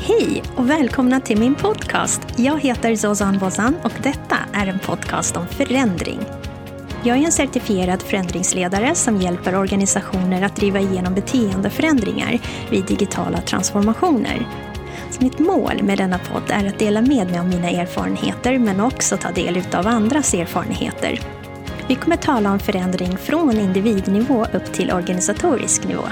Hej och välkomna till min podcast. Jag heter Zozan Bozan och detta är en podcast om förändring. Jag är en certifierad förändringsledare som hjälper organisationer att driva igenom beteendeförändringar vid digitala transformationer. Så mitt mål med denna podd är att dela med mig av mina erfarenheter men också ta del av andras erfarenheter. Vi kommer tala om förändring från individnivå upp till organisatorisk nivå.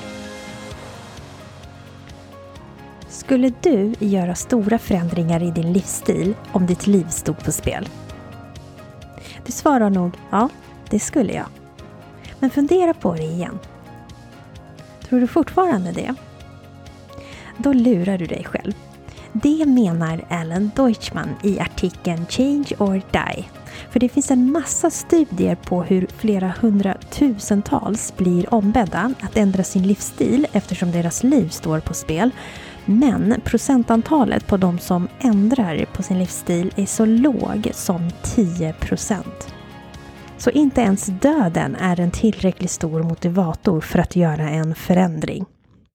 Skulle du göra stora förändringar i din livsstil om ditt liv stod på spel? Du svarar nog, ja, det skulle jag. Men fundera på det igen. Tror du fortfarande det? Då lurar du dig själv. Det menar Alan Deutschman i artikeln Change or Die. För det finns en massa studier på hur flera hundratusentals blir ombedda att ändra sin livsstil eftersom deras liv står på spel. Men procentantalet på de som ändrar på sin livsstil är så låg som 10%. Så inte ens döden är en tillräckligt stor motivator för att göra en förändring.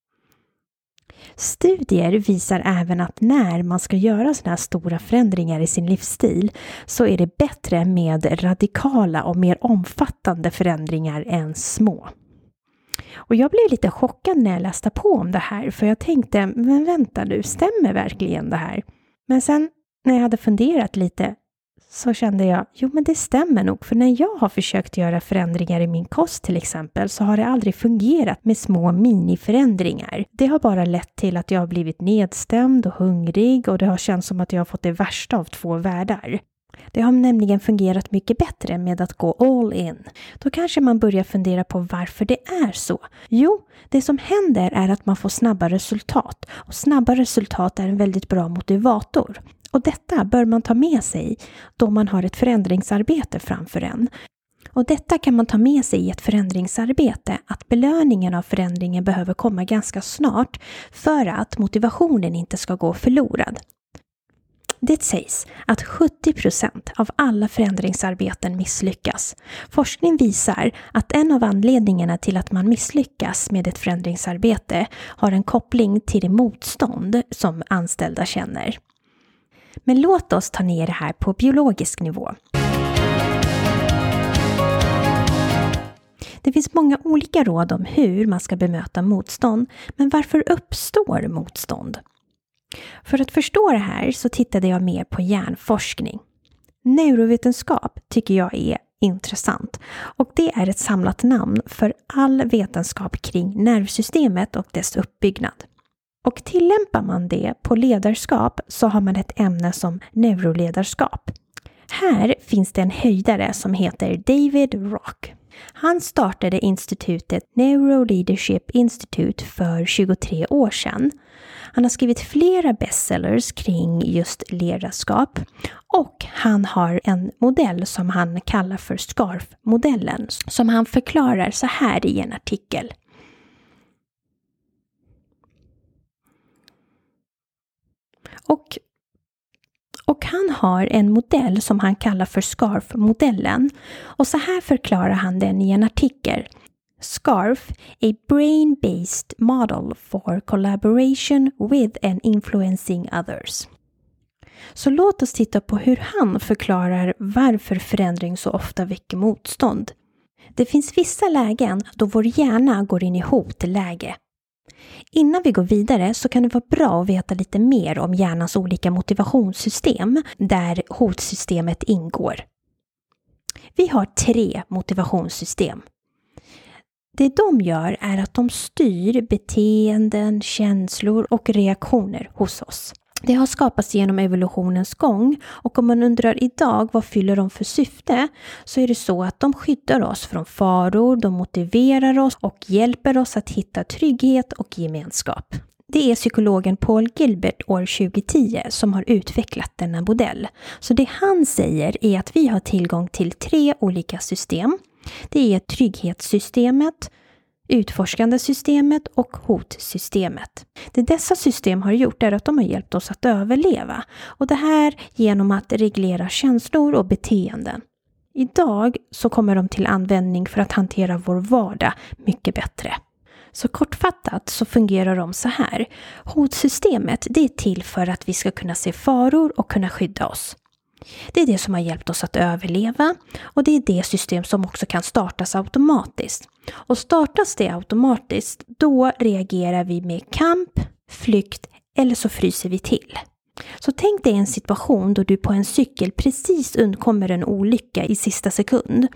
Studier visar även att när man ska göra sådana här stora förändringar i sin livsstil så är det bättre med radikala och mer omfattande förändringar än små. Och jag blev lite chockad när jag läste på om det här för jag tänkte, men vänta nu, stämmer verkligen det här? Men sen när jag hade funderat lite så kände jag, jo men det stämmer nog, för när jag har försökt göra förändringar i min kost till exempel så har det aldrig fungerat med små miniförändringar. Det har bara lett till att jag har blivit nedstämd och hungrig och det har känts som att jag har fått det värsta av två världar. Det har nämligen fungerat mycket bättre med att gå all in. Då kanske man börjar fundera på varför det är så. Jo, det som händer är att man får snabba resultat. Och snabba resultat är en väldigt bra motivator. Och detta bör man ta med sig då man har ett förändringsarbete framför en. Och detta kan man ta med sig i ett förändringsarbete, att belöningen av förändringen behöver komma ganska snart för att motivationen inte ska gå förlorad. Det sägs att 70% av alla förändringsarbeten misslyckas. Forskning visar att en av anledningarna till att man misslyckas med ett förändringsarbete har en koppling till det motstånd som anställda känner. Men låt oss ta ner det här på biologisk nivå. Det finns många olika råd om hur man ska bemöta motstånd, men varför uppstår motstånd? För att förstå det här så tittade jag mer på hjärnforskning. Neurovetenskap tycker jag är intressant och det är ett samlat namn för all vetenskap kring nervsystemet och dess uppbyggnad. Och tillämpar man det på ledarskap så har man ett ämne som neuroledarskap. Här finns det en höjdare som heter David Rock. Han startade institutet Neuro Leadership Institute för 23 år sedan. Han har skrivit flera bestsellers kring just ledarskap och han har en modell som han kallar för SCARF-modellen som han förklarar så här i en artikel. Och han har en modell som han kallar för SCARF-modellen och så här förklarar han den i en artikel. SCARF, a brain-based model for collaboration with and influencing others. Så låt oss titta på hur han förklarar varför förändring så ofta väcker motstånd. Det finns vissa lägen då vår hjärna går in i hotläge. Innan vi går vidare så kan det vara bra att veta lite mer om hjärnans olika motivationssystem där hotsystemet ingår. Vi har 3 motivationssystem. Det de gör är att de styr beteenden, känslor och reaktioner hos oss. Det har skapats genom evolutionens gång och om man undrar idag vad fyller de för syfte så är det så att de skyddar oss från faror, de motiverar oss och hjälper oss att hitta trygghet och gemenskap. Det är psykologen Paul Gilbert år 2010 som har utvecklat denna modell. Så det han säger är att vi har tillgång till 3 olika system. Det är trygghetssystemet, utforskande systemet och hotsystemet. Det dessa system har gjort är att de har hjälpt oss att överleva. Och det här genom att reglera känslor och beteenden. Idag så kommer de till användning för att hantera vår vardag mycket bättre. Så kortfattat så fungerar de så här. Hotsystemet, det är till för att vi ska kunna se faror och kunna skydda oss. Det är det som har hjälpt oss att överleva och det är det system som också kan startas automatiskt. Och startas det automatiskt, då reagerar vi med kamp, flykt eller så fryser vi till. Så tänk dig en situation då du på en cykel precis undkommer en olycka i sista sekund.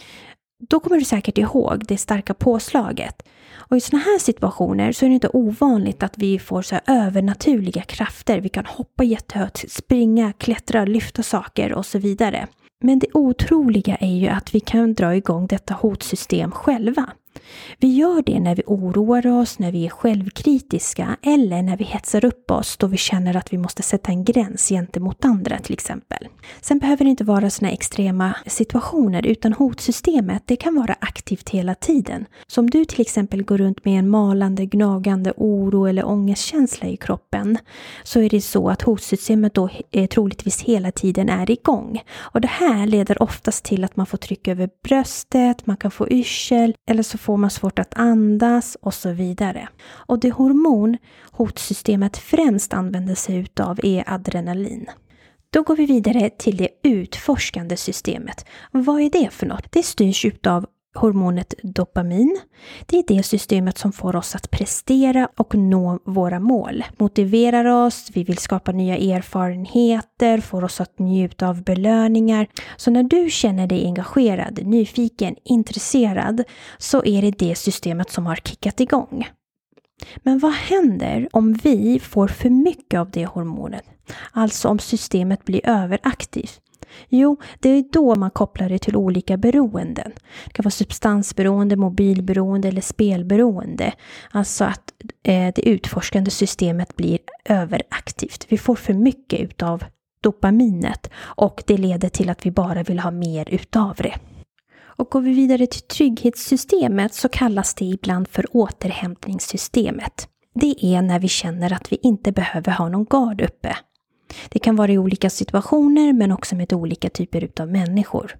Då kommer du säkert ihåg det starka påslaget. Och i såna här situationer så är det inte ovanligt att vi får så här övernaturliga krafter. Vi kan hoppa jättehögt, springa, klättra, lyfta saker och så vidare. Men det otroliga är ju att vi kan dra igång detta hotsystem själva. Vi gör det när vi oroar oss, när vi är självkritiska eller när vi hetsar upp oss då vi känner att vi måste sätta en gräns gentemot andra till exempel. Sen behöver det inte vara såna extrema situationer utan hotsystemet det kan vara aktivt hela tiden. Så om du till exempel går runt med en malande, gnagande oro eller ångestkänsla i kroppen så är det så att hotsystemet då troligtvis hela tiden är igång. Och det här leder oftast till att man får tryck över bröstet, man kan få yrsel eller så får man svårt att andas och så vidare. Och det hormon hotsystemet främst använder sig utav är adrenalin. Då går vi vidare till det utforskande systemet. Vad är det för något? Det styrs utav hormonet dopamin. Det är det systemet som får oss att prestera och nå våra mål. Motiverar oss, vi vill skapa nya erfarenheter, får oss att njuta av belöningar. Så när du känner dig engagerad, nyfiken, intresserad så är det det systemet som har kickat igång. Men vad händer om vi får för mycket av det hormonet? Alltså om systemet blir överaktivt. Jo, det är då man kopplar det till olika beroenden. Det kan vara substansberoende, mobilberoende eller spelberoende. Alltså att det utforskande systemet blir överaktivt. Vi får för mycket utav dopaminet och det leder till att vi bara vill ha mer utav det. Och går vi vidare till trygghetssystemet så kallas det ibland för återhämtningssystemet. Det är när vi känner att vi inte behöver ha någon gard uppe. Det kan vara i olika situationer men också med olika typer utav människor.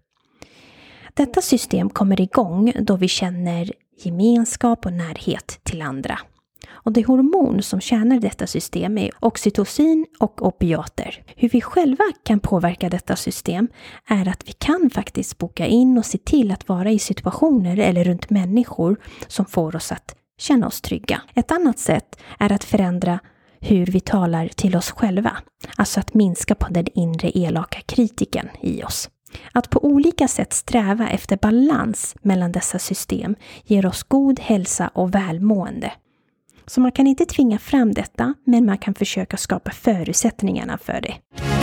Detta system kommer igång då vi känner gemenskap och närhet till andra. Och det hormon som tjänar detta system är oxytocin och opiater. Hur vi själva kan påverka detta system är att vi kan faktiskt boka in och se till att vara i situationer eller runt människor som får oss att känna oss trygga. Ett annat sätt är att förändra hur vi talar till oss själva. Alltså att minska på den inre elaka kritiken i oss. Att på olika sätt sträva efter balans mellan dessa system ger oss god hälsa och välmående. Så man kan inte tvinga fram detta, men man kan försöka skapa förutsättningarna för det.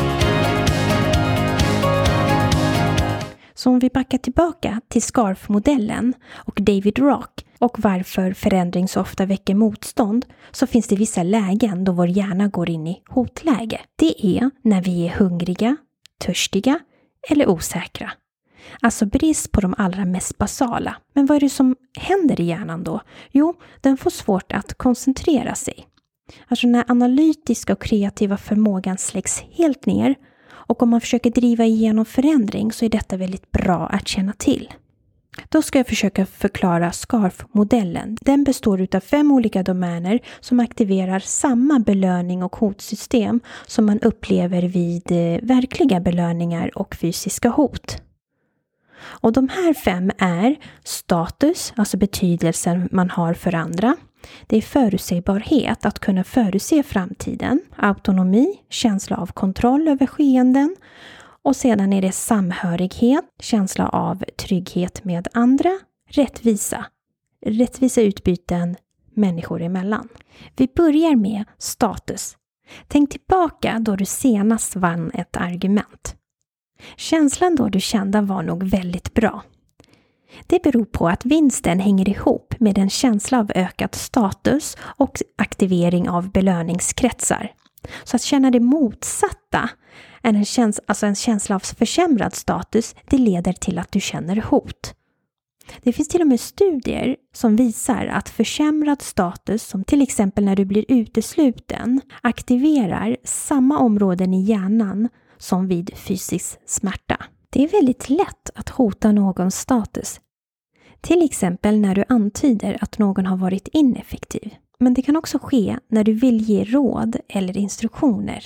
Så om vi backar tillbaka till SCARF-modellen och David Rock och varför förändring så ofta väcker motstånd så finns det vissa lägen då vår hjärna går in i hotläge. Det är när vi är hungriga, törstiga eller osäkra. Alltså brist på de allra mest basala. Men vad är det som händer i hjärnan då? Jo, den får svårt att koncentrera sig. Alltså när analytiska och kreativa förmågan släcks helt ner och om man försöker driva igenom förändring så är detta väldigt bra att känna till. Då ska jag försöka förklara SCARF-modellen. Den består av 5 olika domäner som aktiverar samma belöning och hotsystem som man upplever vid verkliga belöningar och fysiska hot. Och de här 5 är status, alltså betydelsen man har för andra. Det är förutsägbarhet, att kunna förutse framtiden. Autonomi, känsla av kontroll över skeenden. Och sedan är det samhörighet, känsla av trygghet med andra. Rättvisa utbyten människor emellan. Vi börjar med status. Tänk tillbaka då du senast vann ett argument. Känslan då du kände var nog väldigt bra. Det beror på att vinsten hänger ihop med en känsla av ökad status och aktivering av belöningskretsar. Så att känna det motsatta, en känsla av försämrad status, det leder till att du känner hot. Det finns till och med studier som visar att försämrad status, som till exempel när du blir utesluten, aktiverar samma områden i hjärnan som vid fysisk smärta. Det är väldigt lätt att hota någons status. Till exempel när du antyder att någon har varit ineffektiv. Men det kan också ske när du vill ge råd eller instruktioner.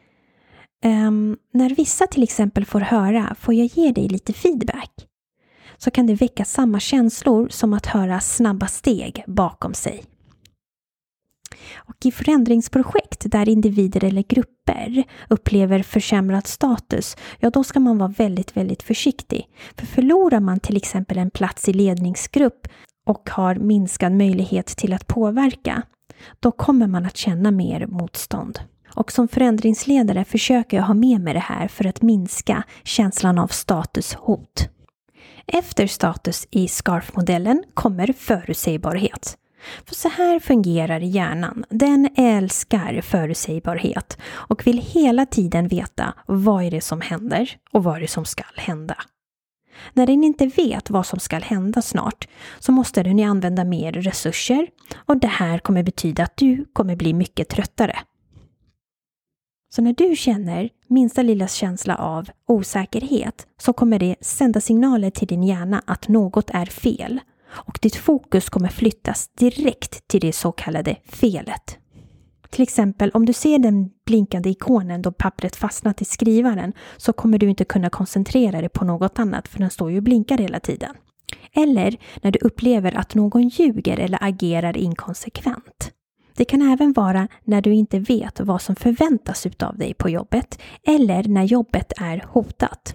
När vissa till exempel får höra, får jag ge dig lite feedback? Så kan det väcka samma känslor som att höra snabba steg bakom sig. Och i förändringsprojekt där individer eller grupper upplever försämrad status, ja då ska man vara väldigt, väldigt försiktig. För förlorar man till exempel en plats i ledningsgrupp och har minskad möjlighet till att påverka, då kommer man att känna mer motstånd. Och som förändringsledare försöker jag ha med mig det här för att minska känslan av statushot. Efter status i SCARF-modellen kommer förutsägbarhet. För så här fungerar hjärnan. Den älskar förutsägbarhet och vill hela tiden veta vad är det som händer och vad är det som ska hända. När den inte vet vad som ska hända snart så måste den använda mer resurser och det här kommer betyda att du kommer bli mycket tröttare. Så när du känner minsta lilla känsla av osäkerhet så kommer det sända signaler till din hjärna att något är fel. Och ditt fokus kommer flyttas direkt till det så kallade felet. Till exempel om du ser den blinkande ikonen då pappret fastnat i skrivaren så kommer du inte kunna koncentrera dig på något annat för den står ju och blinkar hela tiden. Eller när du upplever att någon ljuger eller agerar inkonsekvent. Det kan även vara när du inte vet vad som förväntas utav dig på jobbet eller när jobbet är hotat.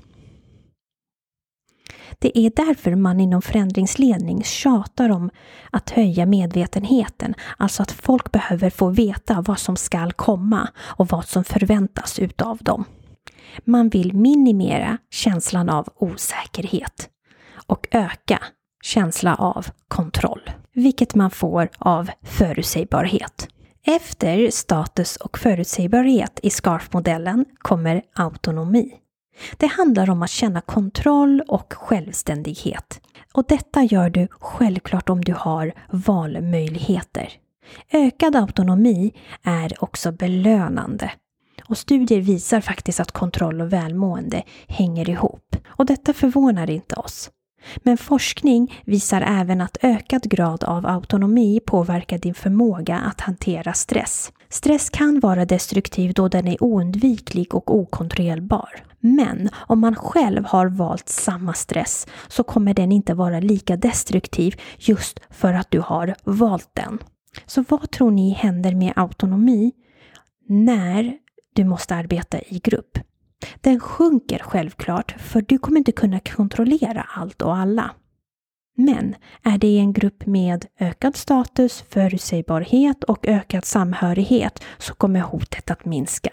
Det är därför man inom förändringsledning tjatar om att höja medvetenheten, alltså att folk behöver få veta vad som ska komma och vad som förväntas utav dem. Man vill minimera känslan av osäkerhet och öka känslan av kontroll, vilket man får av förutsägbarhet. Efter status och förutsägbarhet i SCARF-modellen kommer autonomi. Det handlar om att känna kontroll och självständighet. Och detta gör du självklart om du har valmöjligheter. Ökad autonomi är också belönande. Och studier visar faktiskt att kontroll och välmående hänger ihop. Och detta förvånar inte oss. Men forskning visar även att ökad grad av autonomi påverkar din förmåga att hantera stress. Stress kan vara destruktiv då den är oundviklig och okontrollerbar. Men om man själv har valt samma stress så kommer den inte vara lika destruktiv just för att du har valt den. Så vad tror ni händer med autonomi när du måste arbeta i grupp? Den sjunker självklart för du kommer inte kunna kontrollera allt och alla. Men är det en grupp med ökad status, förutsägbarhet och ökad samhörighet så kommer hotet att minska.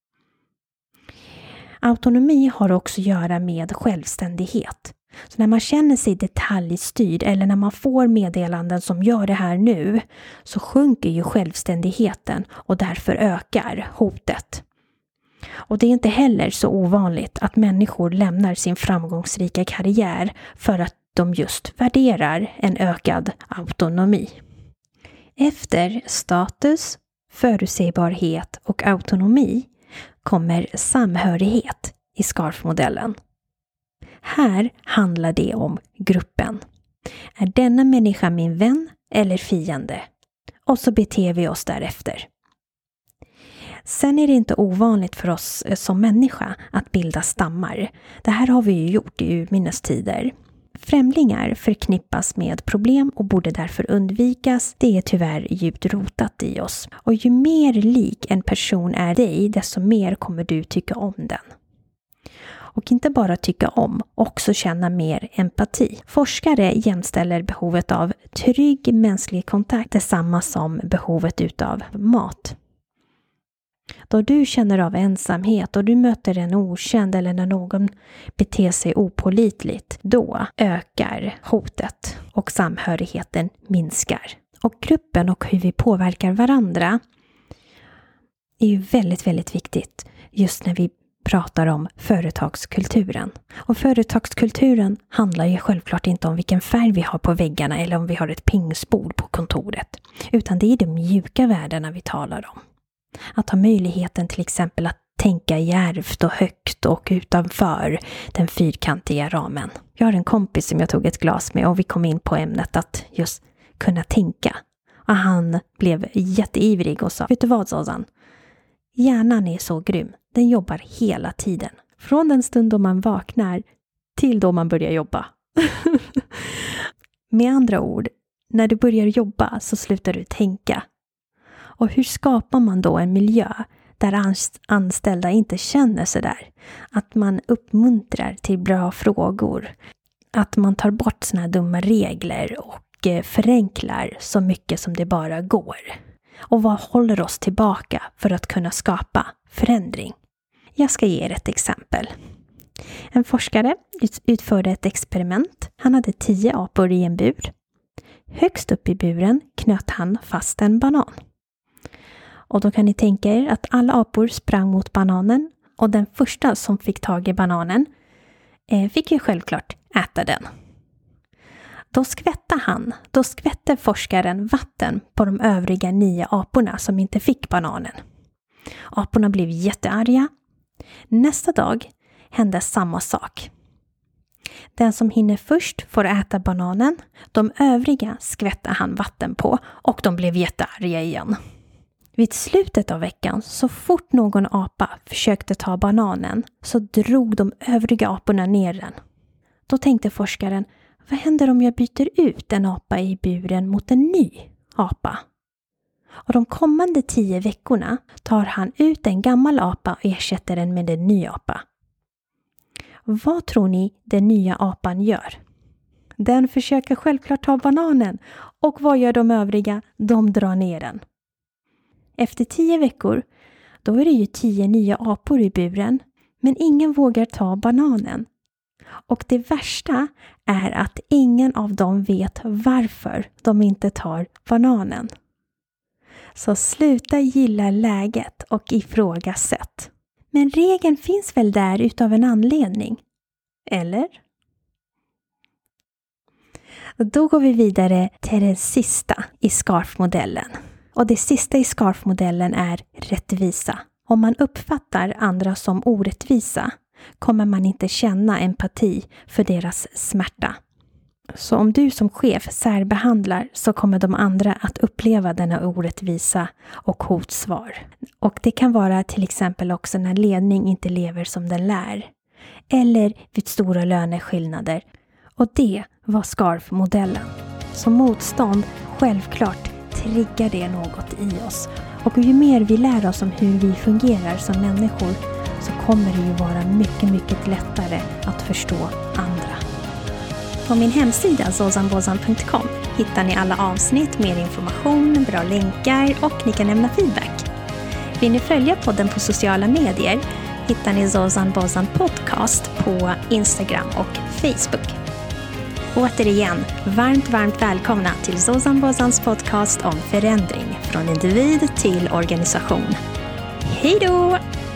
Autonomi har också att göra med självständighet. Så när man känner sig detaljstyrd eller när man får meddelanden som gör det här nu så sjunker ju självständigheten och därför ökar hotet. Och det är inte heller så ovanligt att människor lämnar sin framgångsrika karriär för att de just värderar en ökad autonomi. Efter status, förutsägbarhet och autonomi kommer samhörighet i SCARF-modellen. Här handlar det om gruppen. Är denna människa min vän eller fiende? Och så beter vi oss därefter. Sen är det inte ovanligt för oss som människa att bilda stammar. Det här har vi ju gjort i urminnes tider. Främlingar förknippas med problem och borde därför undvikas. Det är tyvärr djupt rotat i oss. Och ju mer lik en person är dig, desto mer kommer du tycka om den. Och inte bara tycka om, också känna mer empati. Forskare jämställer behovet av trygg mänsklig kontakt detsamma som behovet utav mat. Då du känner av ensamhet och du möter en okänd eller när någon beter sig opålitligt, då ökar hotet och samhörigheten minskar. Och gruppen och hur vi påverkar varandra är ju väldigt, väldigt viktigt just när vi pratar om företagskulturen. Och företagskulturen handlar ju självklart inte om vilken färg vi har på väggarna eller om vi har ett pingisbord på kontoret, utan det är de mjuka värdena vi talar om. Att ha möjligheten till exempel att tänka djärvt och högt och utanför den fyrkantiga ramen. Jag har en kompis som jag tog ett glas med och vi kom in på ämnet att just kunna tänka. Och han blev jätteivrig och sa, vet du vad Zozan? Hjärnan är så grym. Den jobbar hela tiden. Från den stund då man vaknar till då man börjar jobba. Med andra ord, när du börjar jobba så slutar du tänka. Och hur skapar man då en miljö där anställda inte känner sig där? Att man uppmuntrar till bra frågor. Att man tar bort såna här dumma regler och förenklar så mycket som det bara går. Och vad håller oss tillbaka för att kunna skapa förändring? Jag ska ge er ett exempel. En forskare utförde ett experiment. Han hade 10 apor i en bur. Högst upp i buren knöt han fast en banan. Och då kan ni tänka er att alla apor sprang mot bananen och den första som fick tag i bananen fick ju självklart äta den. Då skvätte forskaren vatten på de övriga 9 aporna som inte fick bananen. Aporna blev jättearga. Nästa dag hände samma sak. Den som hinner först får äta bananen. De övriga skvätte han vatten på och de blev jättearga igen. Vid slutet av veckan, så fort någon apa försökte ta bananen så drog de övriga aporna ner den. Då tänkte forskaren, vad händer om jag byter ut en apa i buren mot en ny apa? Och de kommande 10 veckorna tar han ut en gammal apa och ersätter den med en ny apa. Vad tror ni den nya apan gör? Den försöker självklart ta bananen. Och vad gör de övriga? De drar ner den. Efter 10 veckor, då är det ju 10 nya apor i buren. Men ingen vågar ta bananen. Och det värsta är att ingen av dem vet varför de inte tar bananen. Så sluta gilla läget och ifrågasätt. Men regeln finns väl där utav en anledning? Eller? Då går vi vidare till det sista i SCARF-modellen. Och det sista i SCARF-modellen är rättvisa. Om man uppfattar andra som orättvisa kommer man inte känna empati för deras smärta. Så om du som chef särbehandlar så kommer de andra att uppleva denna orättvisa och hotsvar. Och det kan vara till exempel också när ledning inte lever som den lär. Eller vid stora löneskillnader. Och det var SCARF-modellen. Så motstånd, självklart, triggar det något i oss. Och ju mer vi lär oss om hur vi fungerar som människor så kommer det ju vara mycket, mycket lättare att förstå andra. På min hemsida zozanbozan.com hittar ni alla avsnitt, mer information, bra länkar och ni kan lämna feedback. Vill ni följa podden på sociala medier hittar ni Zozan Bozan Podcast på Instagram och Facebook. Återigen, varmt välkomna till Zozan Bozans podcast om förändring från individ till organisation. Hej då!